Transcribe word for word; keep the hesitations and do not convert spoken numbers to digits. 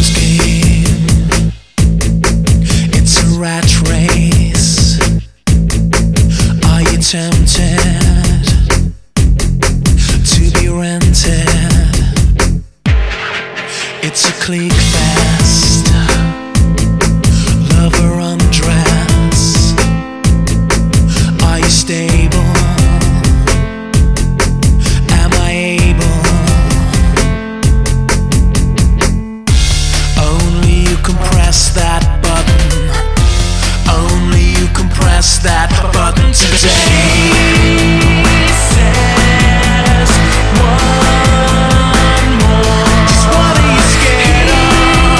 scheme. It's a rat race. Are you tempted to be rented? It's a clique fest. Lover undress. Are you stable? Am I able? Only you can press that